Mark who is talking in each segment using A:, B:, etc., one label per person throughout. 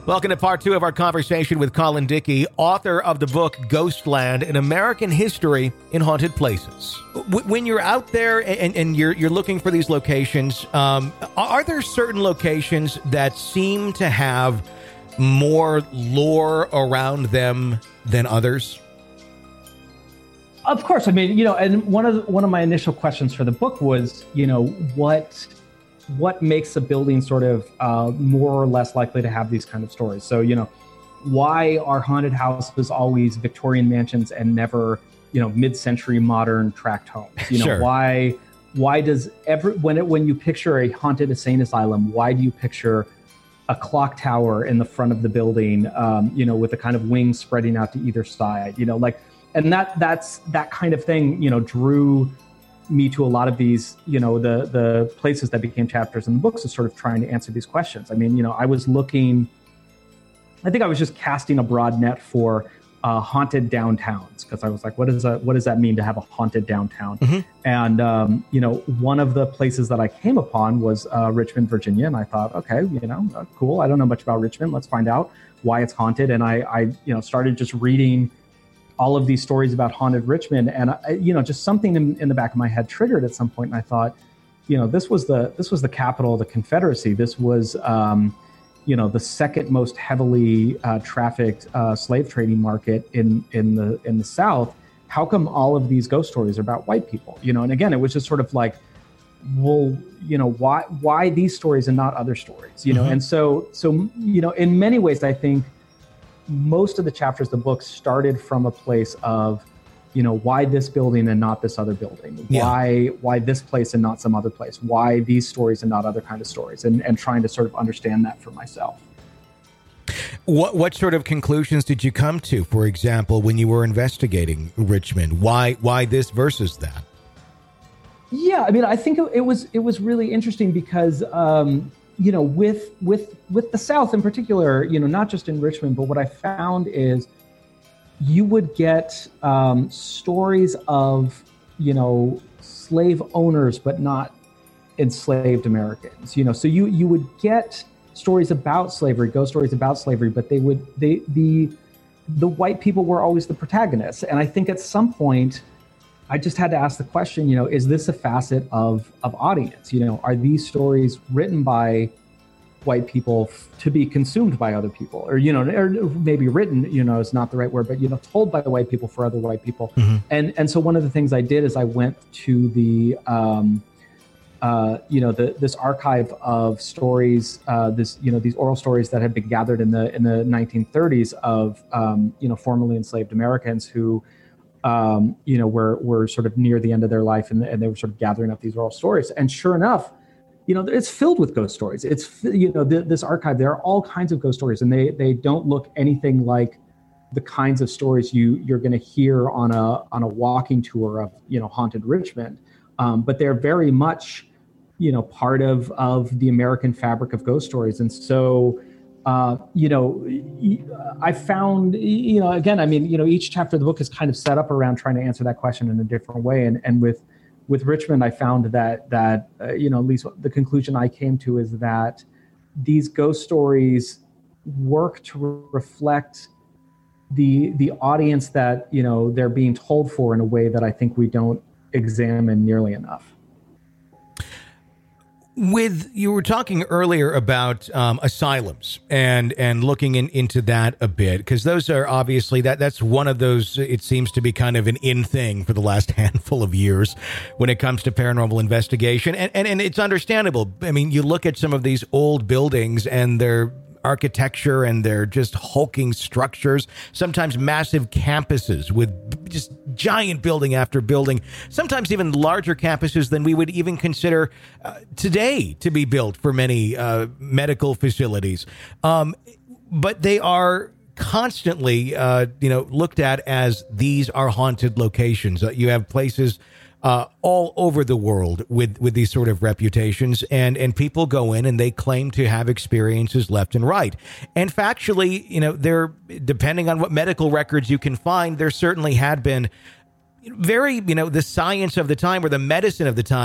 A: Welcome to part 2 of our conversation with Colin Dickey, author of the book Ghostland, An American History in Haunted Places. When you're out there and you're looking for these locations, are there certain locations that seem to have more lore around them than others?
B: Of course. I mean, and one of my initial questions for the book was, what makes a building sort of more or less likely to have these kind of stories? So, why are haunted houses always Victorian mansions and never, mid-century modern tract homes?
A: Sure.
B: Why does when you picture a haunted insane asylum, why do you picture a clock tower in the front of the building, with a kind of wings spreading out to either side, and that's that kind of thing, drew me to a lot of these, the places that became chapters in the books is sort of trying to answer these questions. I mean, I was just casting a broad net for haunted downtowns, because I was like, what does that mean to have a haunted downtown?
A: Mm-hmm.
B: And, one of the places that I came upon was Richmond, Virginia. And I thought, okay, cool. I don't know much about Richmond. Let's find out why it's haunted. And I started just reading all of these stories about haunted Richmond, and just something in the back of my head triggered at some point, and I thought, this was the capital of the Confederacy. This was, the second most heavily trafficked slave trading market in the South. How come all of these ghost stories are about white people? And again, it was just sort of like, well, why these stories and not other stories?
A: Mm-hmm.
B: And so in many ways, I think most of the chapters of the book started from a place of, why this building and not this other building?
A: Yeah.
B: Why this place and not some other place? Why these stories and not other kind of stories? And trying to sort of understand that for myself.
A: What sort of conclusions did you come to, for example, when you were investigating Richmond? Why this versus that?
B: Yeah, I mean, I think it was really interesting because with the South in particular, not just in Richmond, but what I found is you would get stories of, slave owners, but not enslaved Americans, so you would get stories about slavery, ghost stories about slavery, but the white people were always the protagonists. And I think at some point I just had to ask the question, is this a facet of audience? Are these stories written by white people to be consumed by other people, or maybe written, is not the right word, but told by the white people for other white people.
A: Mm-hmm.
B: And so one of the things I did is I went to the this archive of stories, these oral stories that had been gathered in the 1930s of formerly enslaved Americans who were sort of near the end of their life, and they were sort of gathering up these oral stories. And sure enough, it's filled with ghost stories. It's, this archive, there are all kinds of ghost stories, and they don't look anything like the kinds of stories you're going to hear on a walking tour of, haunted Richmond. But they're very much, part of the American fabric of ghost stories. And so, I found, again, I mean, each chapter of the book is kind of set up around trying to answer that question in a different way. And with Richmond, I found that at least the conclusion I came to is that these ghost stories work to reflect the audience that, they're being told for in a way that I think we don't examine nearly enough.
A: You were talking earlier about asylums and looking into that a bit, because those are obviously that's one of those, it seems to be kind of an in thing for the last handful of years when it comes to paranormal investigation. And it's understandable. I mean, you look at some of these old buildings and their architecture and they're just hulking structures, sometimes massive campuses with just giant building after building, sometimes even larger campuses than we would even consider today to be built for many medical facilities. But they are constantly, looked at as these are haunted locations. You have places all over the world with these sort of reputations, and people go in and they claim to have experiences left and right. And factually, they're, depending on what medical records you can find, there certainly had been very, the science of the time or the medicine of the time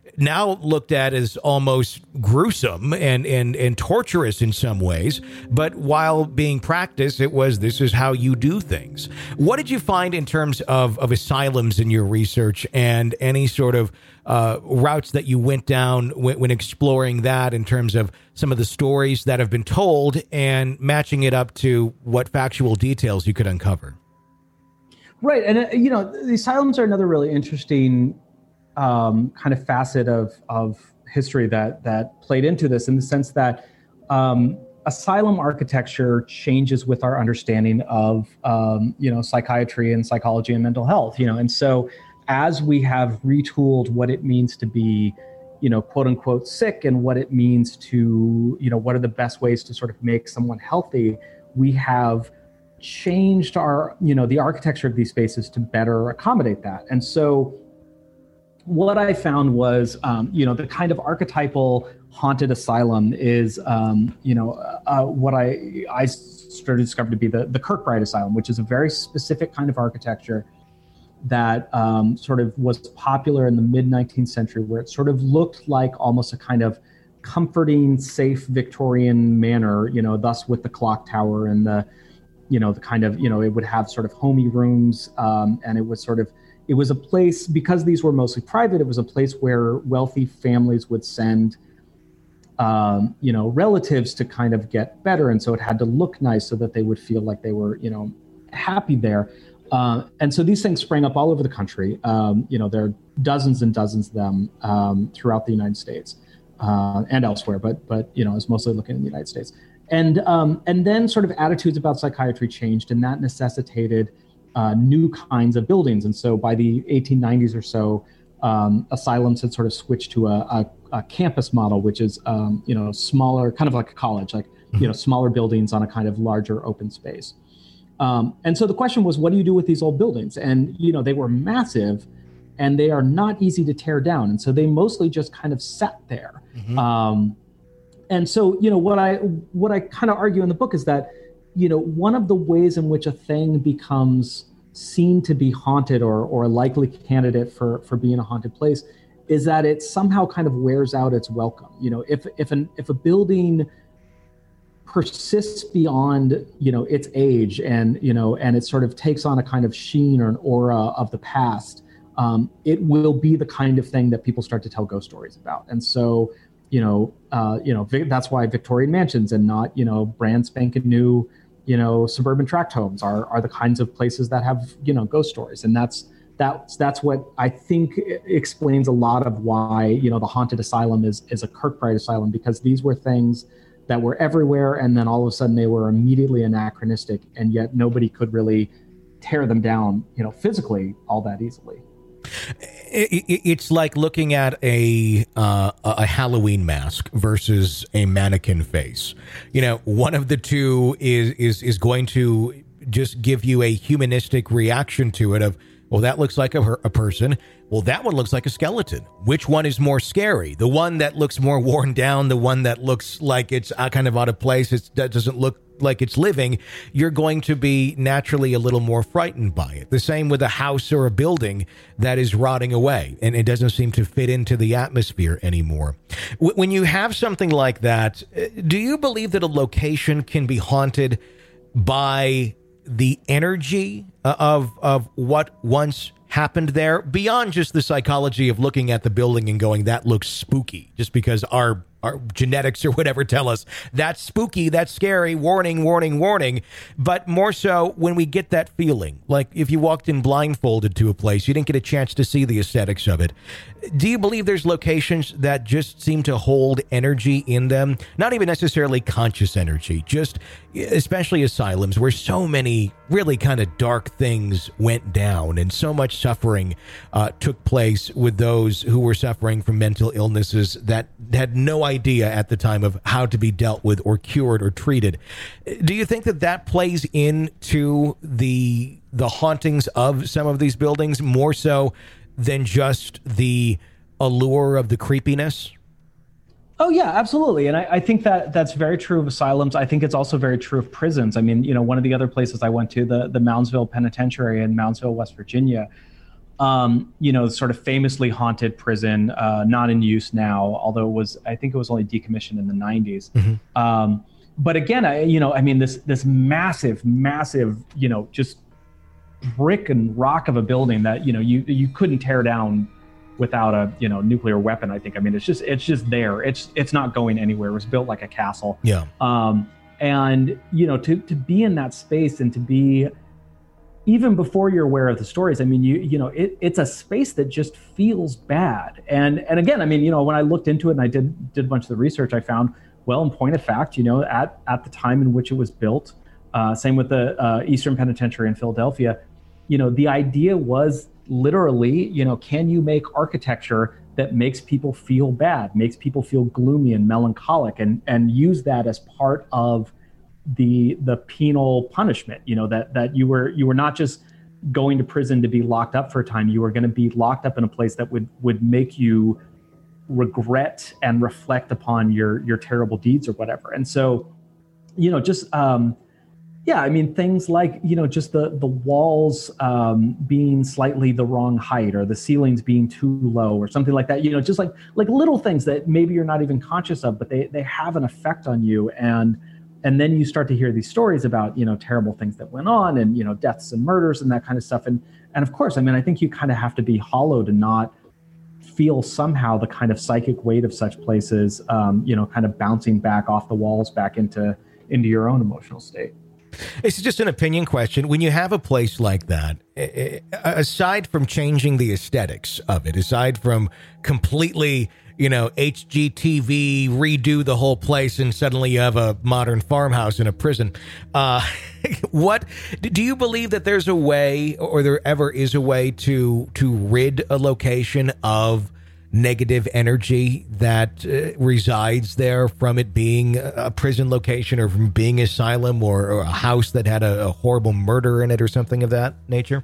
A: now looked at as almost gruesome and torturous in some ways. But while being practiced, this is how you do things. What did you find in terms of asylums in your research, and any sort of routes that you went down when exploring that, in terms of some of the stories that have been told and matching it up to what factual details you could uncover?
B: Right. And, the asylums are another really interesting kind of facet of history that played into this, in the sense that asylum architecture changes with our understanding of, psychiatry and psychology and mental health, and so as we have retooled what it means to be, quote unquote sick, and what it means to, what are the best ways to sort of make someone healthy, we have changed our, the architecture of these spaces to better accommodate that. And so what I found was, the kind of archetypal haunted asylum is, what I started to discover to be the Kirkbride Asylum, which is a very specific kind of architecture that sort of was popular in the mid-19th century, where it sort of looked like almost a kind of comforting, safe Victorian manor, thus with the clock tower and the kind of, it would have sort of homey rooms, and it was a place, because these were mostly private, it was a place where wealthy families would send, relatives to kind of get better. And so it had to look nice so that they would feel like they were, happy there. And so these things sprang up all over the country. There are dozens and dozens of them throughout the United States and elsewhere, but I was mostly looking in the United States. And then sort of attitudes about psychiatry changed, and that necessitated new kinds of buildings. And so by the 1890s or so, asylums had sort of switched to a campus model, which is smaller, kind of like a college, like smaller buildings on a kind of larger open space. And so the question was, what do you do with these old buildings? And they were massive, and they are not easy to tear down. And so they mostly just kind of sat there. Mm-hmm. And so, what I kind of argue in the book is that, one of the ways in which a thing becomes seen to be haunted, or a likely candidate for being a haunted place, is that it somehow kind of wears out its welcome. If a building persists beyond, its age, and it sort of takes on a kind of sheen or an aura of the past, it will be the kind of thing that people start to tell ghost stories about. And so, that's why Victorian mansions and not, brand spanking new, suburban tract homes are the kinds of places that have, ghost stories. And that's what I think explains a lot of why, the haunted asylum is a Kirkbride asylum, because these were things that were everywhere, and then all of a sudden they were immediately anachronistic, and yet nobody could really tear them down, physically all that easily.
A: It's like looking at a Halloween mask versus a mannequin face. One of the two is going to just give you a humanistic reaction to it of, well, that looks like a person. Well, that one looks like a skeleton. Which one is more scary? The one that looks more worn down, the one that looks like it's kind of out of place, that doesn't look like it's living, you're going to be naturally a little more frightened by it. The same with a house or a building that is rotting away and it doesn't seem to fit into the atmosphere anymore. When you have something like that, do you believe that a location can be haunted by the energy of what once happened there, beyond just the psychology of looking at the building and going, that looks spooky, just because our genetics or whatever tell us that's spooky, that's scary, warning, warning, warning. But more so when we get that feeling, like if you walked in blindfolded to a place, you didn't get a chance to see the aesthetics of it. Do you believe there's locations that just seem to hold energy in them? Not even necessarily conscious energy, just especially asylums where so many really kind of dark things went down and so much suffering took place with those who were suffering from mental illnesses that had no idea at the time of how to be dealt with or cured or treated. Do you think that plays into the hauntings of some of these buildings more so than just the allure of the creepiness?
B: Oh, yeah, absolutely. And I think that's very true of asylums. I think it's also very true of prisons. I mean, one of the other places I went to, the Moundsville Penitentiary in Moundsville, West Virginia, Sort of famously haunted prison, not in use now, although I think it was only decommissioned in the 90s. But again, this massive, just brick and rock of a building that, you couldn't tear down without a, nuclear weapon. I think, it's just there. It's not going anywhere. It was built like a castle.
A: Yeah.
B: And, to be in that space and to be, even before you're aware of the stories, it's a space that just feels bad. And again, when I looked into it and I did a bunch of the research, I found, well, in point of fact, at the time in which it was built, same with the Eastern Penitentiary in Philadelphia, the idea was literally, can you make architecture that makes people feel bad, makes people feel gloomy and melancholic, and use that as part of the penal punishment, that you were not just going to prison to be locked up for a time, you were going to be locked up in a place that would make you regret and reflect upon your terrible deeds or whatever. And so, things like, just the walls being slightly the wrong height, or the ceilings being too low, or something like that, just like little things that maybe you're not even conscious of, but they have an effect on you. And then you start to hear these stories about, terrible things that went on, and, deaths and murders and that kind of stuff. And of course, I think you kind of have to be hollow to not feel somehow the kind of psychic weight of such places, kind of bouncing back off the walls back into your own emotional state.
A: It's just an opinion question. When you have a place like that, aside from changing the aesthetics of it, aside from completely, HGTV, redo the whole place, and suddenly you have a modern farmhouse in a prison. What do you believe that there's a way, or there ever is a way to rid a location of negative energy that resides there, from it being a prison location, or from being an asylum, or a house that had a horrible murder in it, or something of that nature?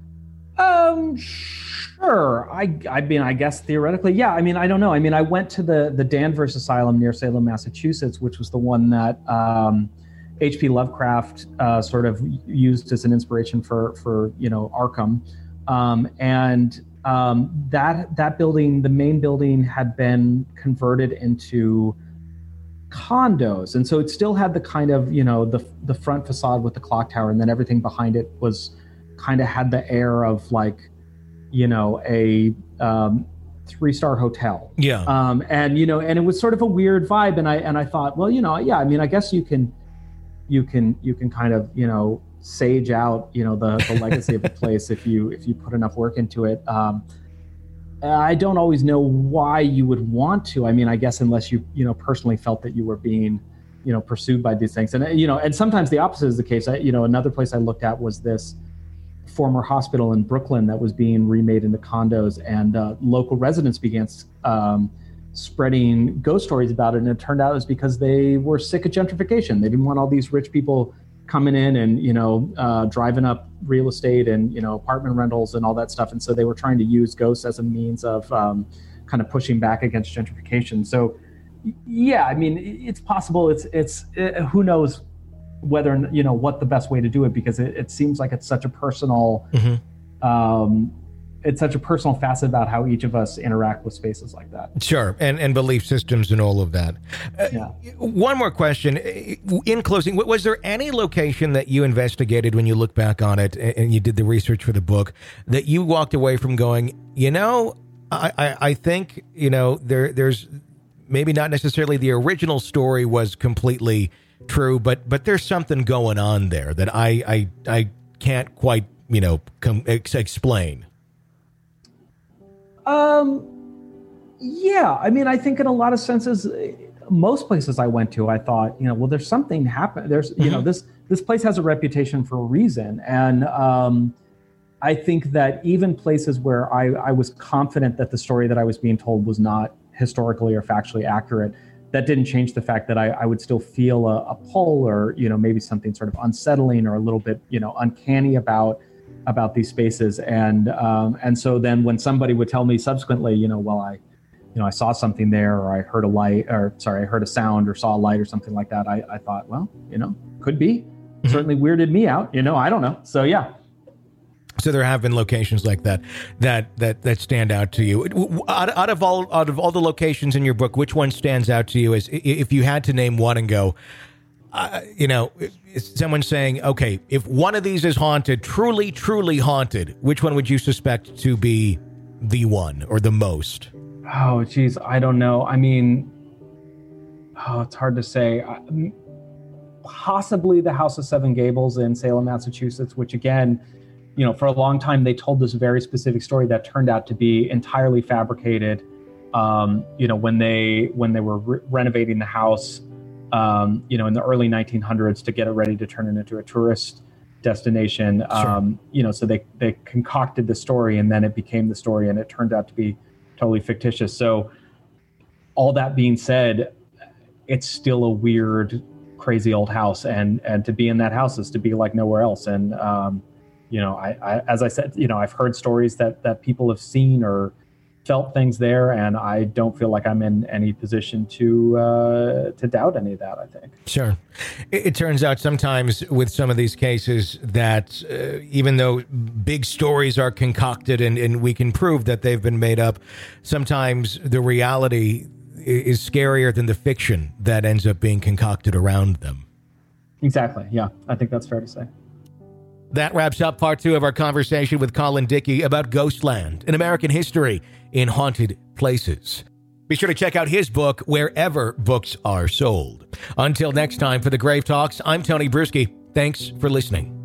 B: Sure. I guess theoretically, yeah. I don't know. I went to the Danvers Asylum near Salem, Massachusetts, which was the one that H.P. Lovecraft sort of used as an inspiration for Arkham, and that building, the main building, had been converted into condos, and so it still had the kind of the front facade with the clock tower, and then everything behind it was kind of had the air of like a 3-star hotel.
A: Yeah.
B: And it was sort of a weird vibe, and I thought, well, yeah, I guess you can kind of sage out the legacy of a place if you put enough work into it. I don't always know why you would want to. I guess unless you personally felt that you were being pursued by these things, and and sometimes the opposite is the case. Another place I looked at was this former hospital in Brooklyn that was being remade into condos, and local residents began spreading ghost stories about it, and it turned out it was because they were sick of gentrification. They didn't want all these rich people coming in and driving up real estate and apartment rentals and all that stuff, and so they were trying to use ghosts as a means of kind of pushing back against gentrification. So yeah, it's possible. It's who knows whether what the best way to do it, because it seems like it's such a personal it's such a personal facet about how each of us interact with spaces like that.
A: Sure. And belief systems and all of that.
B: Yeah.
A: One more question. In closing, was there any location that you investigated when you look back on it and you did the research for the book that you walked away from going, I think, there's maybe not necessarily the original story was completely true, but there's something going on there that I can't quite, explain?
B: Yeah, I think in a lot of senses, most places I went to, I thought, well, there's something happened. There's, this place has a reputation for a reason. And I think that even places where I was confident that the story that I was being told was not historically or factually accurate, that didn't change the fact that I would still feel a pull, or, maybe something sort of unsettling or a little bit, uncanny about these spaces. And so then when somebody would tell me subsequently, I saw something there, or I heard I heard a sound or saw a light or something like that, I thought, well, could be. Certainly weirded me out, I don't know. So yeah.
A: So there have been locations like that stand out to you. Out of all the locations in your book, which one stands out to you as if you had to name one and go, someone saying, okay, if one of these is haunted, truly haunted, which one would you suspect to be the one or the most?
B: Oh, geez, I don't know. I mean, it's hard to say. Possibly the House of Seven Gables in Salem, Massachusetts, which again, for a long time, they told this very specific story that turned out to be entirely fabricated. When they were renovating the house, in the early 1900s to get it ready to turn it into a tourist destination. Sure. So they concocted the story, and then it became the story, and it turned out to be totally fictitious. So all that being said, it's still a weird, crazy old house, and to be in that house is to be like nowhere else. And I as I said, I've heard stories that people have seen or felt things there, and I don't feel like I'm in any position to doubt any of that, I think.
A: Sure. It turns out sometimes with some of these cases that even though big stories are concocted and we can prove that they've been made up, sometimes the reality is scarier than the fiction that ends up being concocted around them.
B: Exactly. Yeah, I think that's fair to say.
A: That wraps up part 2 of our conversation with Colin Dickey about Ghostland, an American history in haunted places. Be sure to check out his book wherever books are sold. Until next time, for the Grave Talks, I'm Tony Bruschi. Thanks for listening.